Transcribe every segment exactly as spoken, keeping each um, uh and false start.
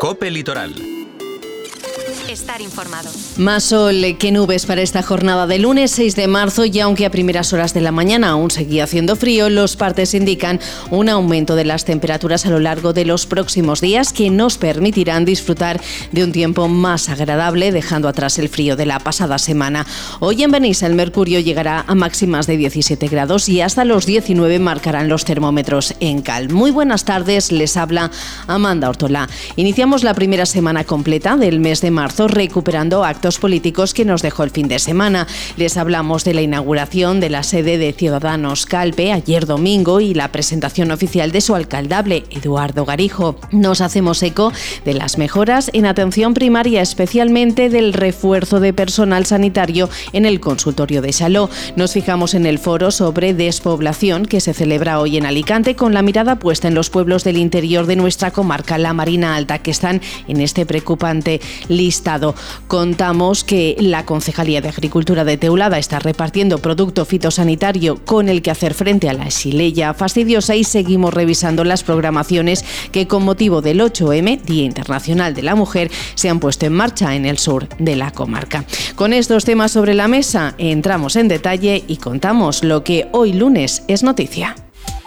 COPE Litoral. Estar informado. Más sol que nubes para esta jornada de lunes seis de marzo, y aunque a primeras horas de la mañana aún seguía haciendo frío, los partes indican un aumento de las temperaturas a lo largo de los próximos días que nos permitirán disfrutar de un tiempo más agradable, dejando atrás el frío de la pasada semana. Hoy en Benissa el mercurio llegará a máximas de diecisiete grados y hasta los diecinueve marcarán los termómetros en Cal. Muy buenas tardes, les habla Amanda Ortola. Iniciamos la primera semana completa del mes de marzo recuperando actos políticos que nos dejó el fin de semana. Les hablamos de la inauguración de la sede de Ciudadanos Calpe ayer domingo y la presentación oficial de su alcaldable, Eduardo Garijo. Nos hacemos eco de las mejoras en atención primaria, especialmente del refuerzo de personal sanitario en el consultorio de Xaló. Nos fijamos en el foro sobre despoblación que se celebra hoy en Alicante, con la mirada puesta en los pueblos del interior de nuestra comarca, la Marina Alta, que están en este preocupante listado. Contamos que la Concejalía de Agricultura de Teulada está repartiendo producto fitosanitario con el que hacer frente a la xylella fastidiosa, y seguimos revisando las programaciones que con motivo del ocho eme, Día Internacional de la Mujer, se han puesto en marcha en el sur de la comarca. Con estos temas sobre la mesa entramos en detalle y contamos lo que hoy lunes es noticia.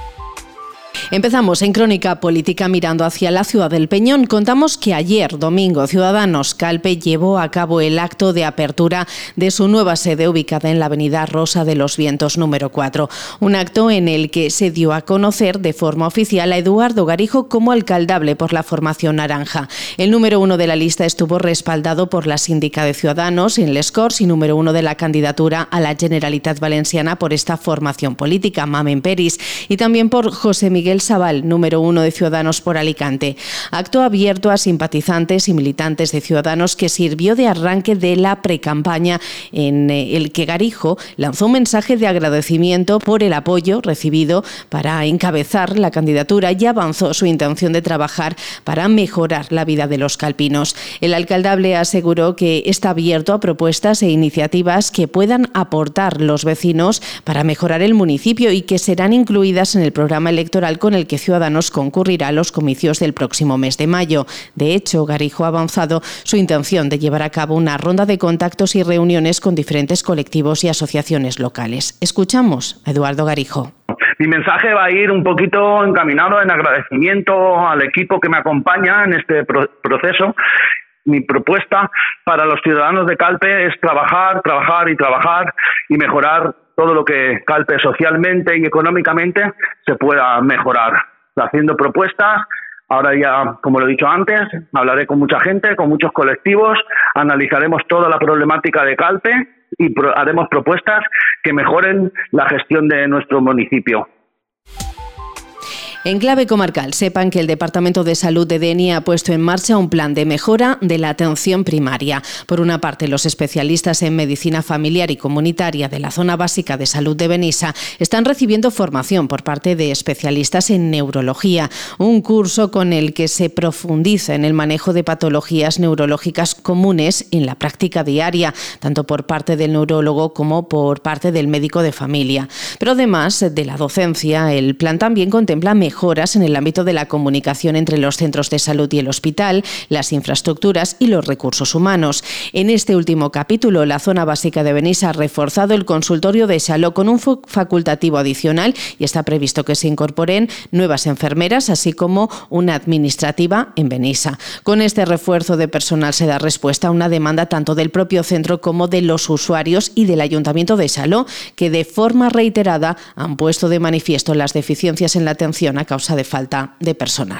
Empezamos en Crónica Política mirando hacia la ciudad del Peñón. Contamos que ayer domingo Ciudadanos Calpe llevó a cabo el acto de apertura de su nueva sede ubicada en la avenida Rosa de los Vientos número cuatro. Un acto en el que se dio a conocer de forma oficial a Eduardo Garijo como alcaldable por la formación naranja. El número uno de la lista estuvo respaldado por la síndica de Ciudadanos en Les Corts y número uno de la candidatura a la Generalitat Valenciana por esta formación política, Mamen Peris, y también por José Miguel Sabal, número uno de Ciudadanos por Alicante. Acto abierto a simpatizantes y militantes de Ciudadanos que sirvió de arranque de la precampaña, en el que Garijo lanzó un mensaje de agradecimiento por el apoyo recibido para encabezar la candidatura y avanzó su intención de trabajar para mejorar la vida de los calpinos. El alcaldable aseguró que está abierto a propuestas e iniciativas que puedan aportar los vecinos para mejorar el municipio y que serán incluidas en el programa electoral con el que Ciudadanos concurrirá a los comicios del próximo mes de mayo. De hecho, Garijo ha avanzado su intención de llevar a cabo una ronda de contactos y reuniones con diferentes colectivos y asociaciones locales. Escuchamos a Eduardo Garijo. Mi mensaje va a ir un poquito encaminado en agradecimiento al equipo que me acompaña en este pro- proceso. Mi propuesta para los ciudadanos de Calpe es trabajar, trabajar y trabajar y mejorar todo lo que Calpe socialmente y económicamente se pueda mejorar. Haciendo propuestas, ahora ya, como lo he dicho antes, hablaré con mucha gente, con muchos colectivos, analizaremos toda la problemática de Calpe y pro- haremos propuestas que mejoren la gestión de nuestro municipio. En clave comarcal, sepan que el Departamento de Salud de Denia ha puesto en marcha un plan de mejora de la atención primaria. Por una parte, los especialistas en medicina familiar y comunitaria de la Zona Básica de Salud de Benissa están recibiendo formación por parte de especialistas en neurología, un curso con el que se profundiza en el manejo de patologías neurológicas comunes en la práctica diaria, tanto por parte del neurólogo como por parte del médico de familia. Pero además de la docencia, el plan también contempla mejoras en el ámbito de la comunicación entre los centros de salud y el hospital, las infraestructuras y los recursos humanos. En este último capítulo, la Zona Básica de Benissa ha reforzado el consultorio de Xaló con un facultativo adicional y está previsto que se incorporen nuevas enfermeras, así como una administrativa en Benissa. Con este refuerzo de personal se da respuesta a una demanda tanto del propio centro como de los usuarios y del Ayuntamiento de Xaló, que de forma reiterada han puesto de manifiesto las deficiencias en la atención a causa de falta de personal.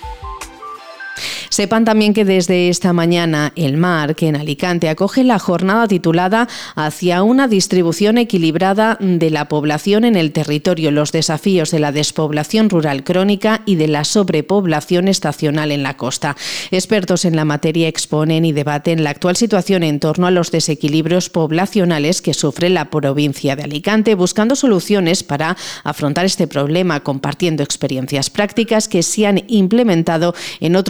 Sepan también que desde esta mañana el Mar, que en Alicante acoge la jornada titulada Hacia una distribución equilibrada de la población en el territorio, los desafíos de la despoblación rural crónica y de la sobrepoblación estacional en la costa. Expertos en la materia exponen y debaten la actual situación en torno a los desequilibrios poblacionales que sufre la provincia de Alicante, buscando soluciones para afrontar este problema, compartiendo experiencias prácticas que se han implementado en otros puntos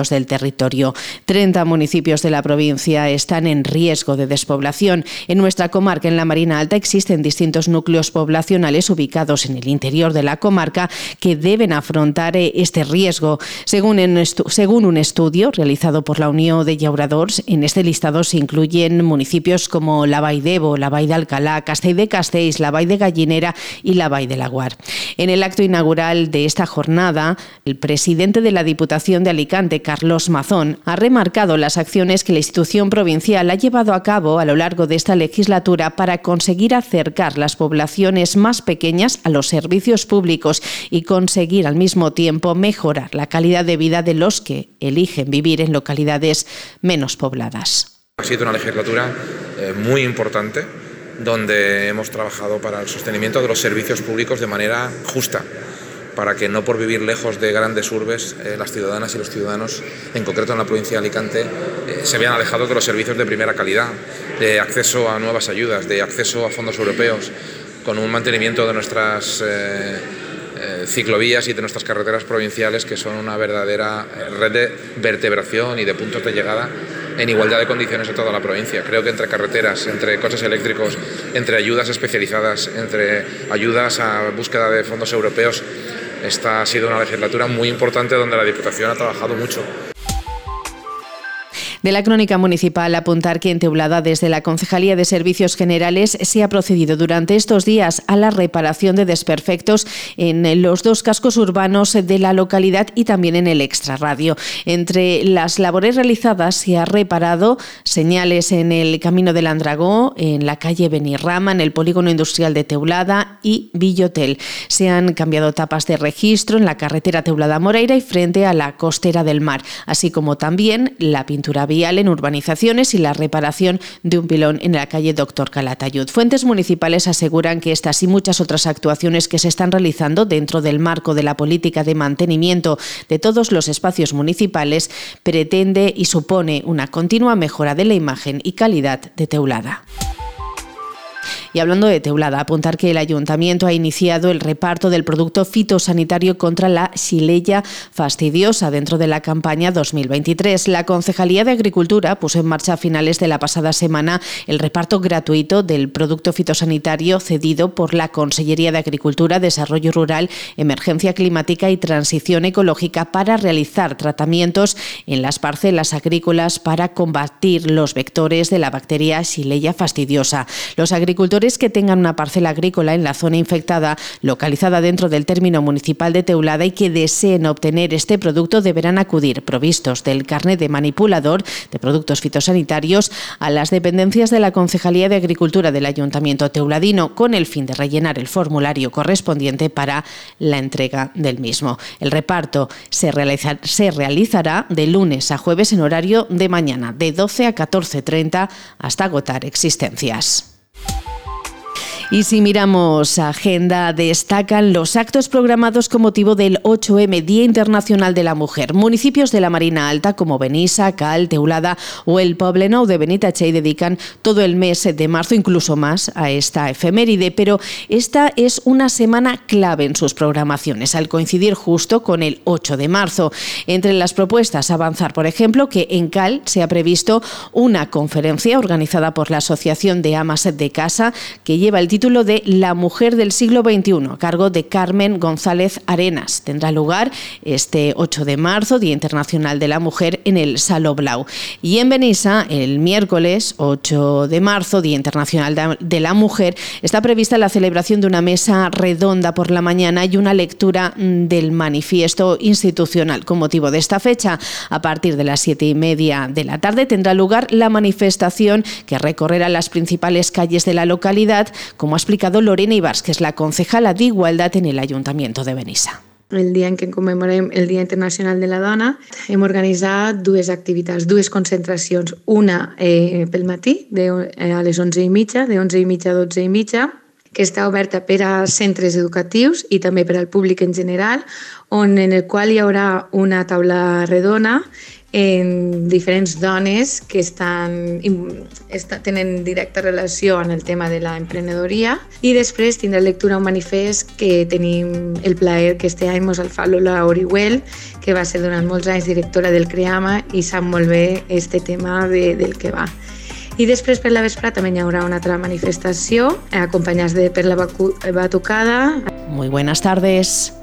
municipios del territorio. treinta municipios de la provincia están en riesgo de despoblación. En nuestra comarca, en la Marina Alta, existen distintos núcleos poblacionales ubicados en el interior de la comarca que deben afrontar este riesgo. Según, en estu- según un estudio realizado por la Unión de Llauradors, en este listado se incluyen municipios como la Vall d'Ebo, la Vall d'Alcalá, Castell de Castells, la Vall de Gallinera y la Vall de Laguar. En el acto inaugural de esta jornada, el presidente de la Diputación de Alicante, Carlos Mazón, ha remarcado las acciones que la institución provincial ha llevado a cabo a lo largo de esta legislatura para conseguir acercar las poblaciones más pequeñas a los servicios públicos y conseguir al mismo tiempo mejorar la calidad de vida de los que eligen vivir en localidades menos pobladas. Ha sido una legislatura eh, muy importante, donde hemos trabajado para el sostenimiento de los servicios públicos de manera justa, para que no por vivir lejos de grandes urbes eh, las ciudadanas y los ciudadanos, en concreto en la provincia de Alicante, eh, se vean alejados de los servicios de primera calidad, de acceso a nuevas ayudas, de acceso a fondos europeos, con un mantenimiento de nuestras eh, eh, ciclovías y de nuestras carreteras provinciales, que son una verdadera red de vertebración y de puntos de llegada en igualdad de condiciones en toda la provincia. Creo que entre carreteras, entre coches eléctricos, entre ayudas especializadas, entre ayudas a búsqueda de fondos europeos, esta ha sido una legislatura muy importante donde la Diputación ha trabajado mucho. De la crónica municipal, apuntar que en Teulada, desde la Concejalía de Servicios Generales, se ha procedido durante estos días a la reparación de desperfectos en los dos cascos urbanos de la localidad y también en el extrarradio. Entre las labores realizadas se ha reparado señales en el Camino del Andragó, en la calle Benirrama, en el Polígono Industrial de Teulada y Villotel. Se han cambiado tapas de registro en la carretera Teulada-Moreira y frente a la Costera del Mar, así como también la pintura vial en urbanizaciones y la reparación de un pilón en la calle Doctor Calatayud. Fuentes municipales aseguran que estas y muchas otras actuaciones que se están realizando dentro del marco de la política de mantenimiento de todos los espacios municipales pretende y supone una continua mejora de la imagen y calidad de Teulada. Y hablando de Teulada, apuntar que el Ayuntamiento ha iniciado el reparto del producto fitosanitario contra la Xylella fastidiosa dentro de la campaña dos mil veintitrés. La Concejalía de Agricultura puso en marcha a finales de la pasada semana el reparto gratuito del producto fitosanitario cedido por la Consellería de Agricultura, Desarrollo Rural, Emergencia Climática y Transición Ecológica para realizar tratamientos en las parcelas agrícolas para combatir los vectores de la bacteria Xylella fastidiosa. Los agricultores que tengan una parcela agrícola en la zona infectada localizada dentro del término municipal de Teulada y que deseen obtener este producto deberán acudir, provistos del carnet de manipulador de productos fitosanitarios, a las dependencias de la Concejalía de Agricultura del Ayuntamiento teuladino con el fin de rellenar el formulario correspondiente para la entrega del mismo. El reparto se, realiza, se realizará de lunes a jueves en horario de mañana, de doce a catorce treinta hasta agotar existencias. Y si miramos agenda, destacan los actos programados con motivo del ocho eme, Día Internacional de la Mujer. Municipios de la Marina Alta como Benissa, Cal, Teulada o el Poblenou de Benitatxell dedican todo el mes de marzo, incluso más, a esta efeméride, pero esta es una semana clave en sus programaciones, al coincidir justo con el ocho de marzo. Entre las propuestas, avanzar, por ejemplo, que en Cal se ha previsto una conferencia organizada por la Asociación de Amas de Casa que lleva el título título de La Mujer del siglo veintiuno, a cargo de Carmen González Arenas. Tendrá lugar este ocho de marzo, Día Internacional de la Mujer, en el Saló Blau. Y en Benissa, el miércoles ocho de marzo, Día Internacional de la Mujer, está prevista la celebración de una mesa redonda por la mañana y una lectura del manifiesto institucional. Con motivo de esta fecha, a partir de las siete y media de la tarde, tendrá lugar la manifestación que recorrerá las principales calles de la localidad, como ha explicado Lorena Ibars, que és la concejala d'Igualtat en el Ayuntamiento de Benissa. El dia en què commemorem el Dia Internacional de la Dona, hem organitzat dues activitats, dues concentracions. Una eh, pel matí, de, eh, a les onze i mitja, de onze i mitja a dotze i mitja, que està oberta per a centres educatius i també per al públic en general, on en el qual hi haurà una taula redona en diferents dones que estan, estan, tenen directa relació amb el tema de l'emprenedoria, i després tindrà lectura un manifest que tenim el plaer que este any mos el fa Lola Orihuel, que va ser durant molts anys directora del CREAMA i sap molt bé este tema de, del que va. I després per la vesprada també hi haurà una altra manifestació acompanyats de per la batucada. Muy buenas tardes.